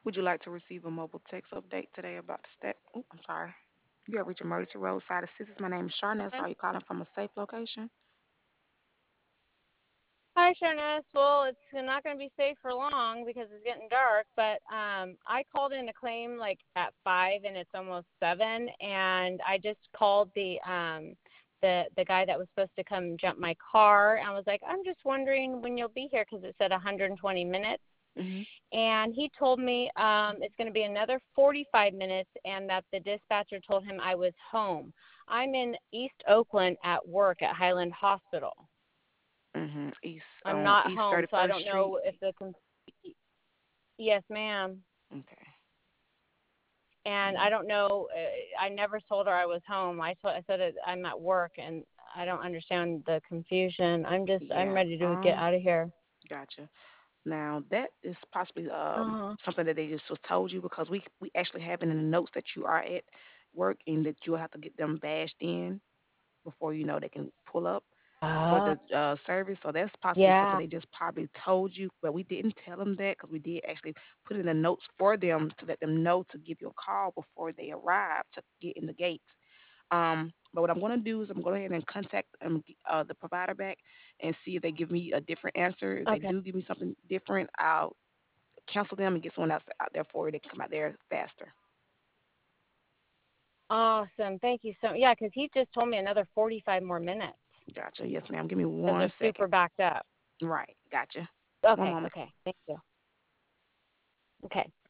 Would you like to receive a mobile text update today about the stat? Oh, I'm sorry. You have reached emergency roadside assistance. My name is Sharnez. Are you calling from a safe location? Hi, Sharness. Well, it's not going to be safe for long because it's getting dark. But I called in a claim like at 5, and it's almost 7. And I just called the guy that was supposed to come jump my car. And I was like, I'm just wondering when you'll be here because it said 120 minutes. Mhm. And he told me it's going to be another 45 minutes, and that the dispatcher told him I was home. I'm in East Oakland at work at Highland Hospital. Mhm. East I'm on not East home, Thirty so I First don't Street. know if yes, ma'am. Okay. And I Mm, don't know. I never told her I was home. I said I'm at work, and I don't understand the confusion. I'm yeah. ready to get out of here. Gotcha. Now that is possibly Uh-huh. something that they just was told you because we actually have it in the notes that you are at work and that you'll have to get them bashed in before they can pull up for Uh, the service. So that's possibly something yeah. they just probably told you, but we didn't tell them that because we did actually put in the notes for them to let them know to give you a call before they arrive to get in the gates. But what I'm going to do is I'm going to go ahead and contact the provider back and see if they give me a different answer. If they Okay. do give me something different, I'll cancel them and get someone else out there for you. They can come out there faster. Awesome. Thank you so. Yeah, because he just told me another 45 more minutes Gotcha. Yes, ma'am. Give me because one they're second. super backed up. Right. Gotcha. One Okay. moment. Okay. Thank you. Okay.